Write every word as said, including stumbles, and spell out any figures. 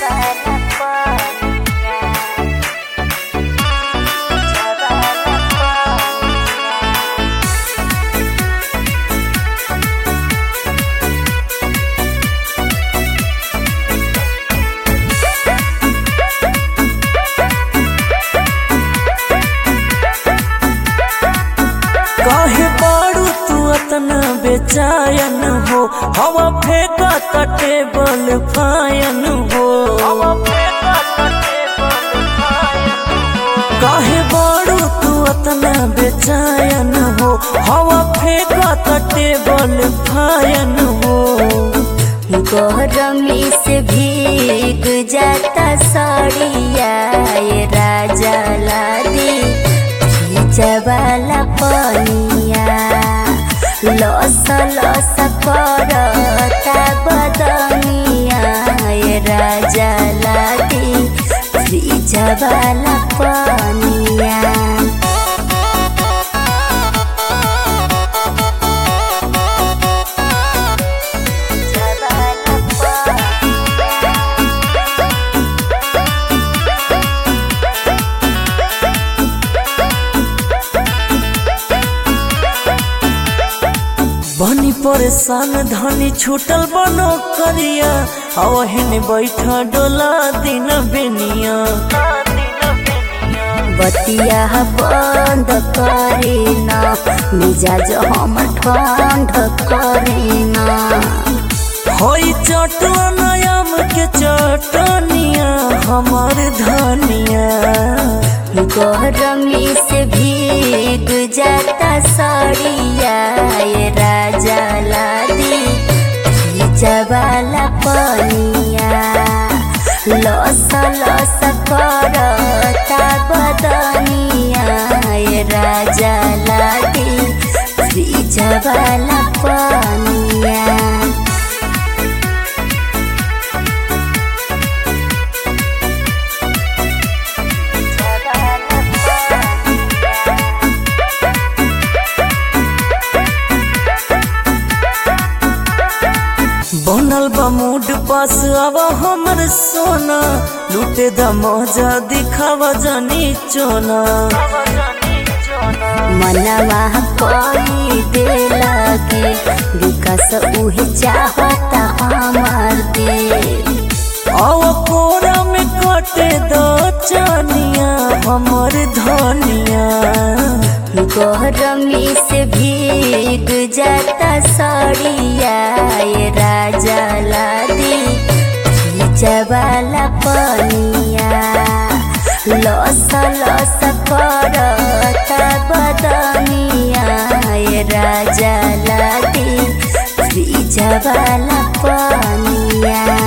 काहे बारू तू अतना बेचैन हो, हवा फेंका ता टेबल फायन हो। काहे बारू तू अतना बेचैन हो, हवा फेंका ता टेबल फायन हो। गरमी से भीग जाता साड़िया ये राजा लादी जवाला पनिया लस लस करता बदनिया ये राजा लादी जवाला पनिया। बनी परेशान धनी छूटल बनो करिया, अवहिन बैठा डोला दिन बेनिया। बतिया बंद करीना मिजाज हम ठंड करीना। होई चटनियाम के चटनिया हमार धनिया। गरमी से भीग जाता साड़िया ये राजा लादी जवाला पनिया लस लस करता बदनिया ये राजा लादी जवाला पनिया। बनल बा मूड पास आवा हमर सोना, लूटे द मौजा दिखावा जानी चोना। मनवा कोई दे लगे विकास उहे चाहता हमार दे। आव कोरा में कटे दो चनिया हमर धनिया। गरमी से भीग जाता साड़िया ये राजा लादी जवाला पनिया लस लस करता बदनिया ये राजा लादी जवाला पनिया।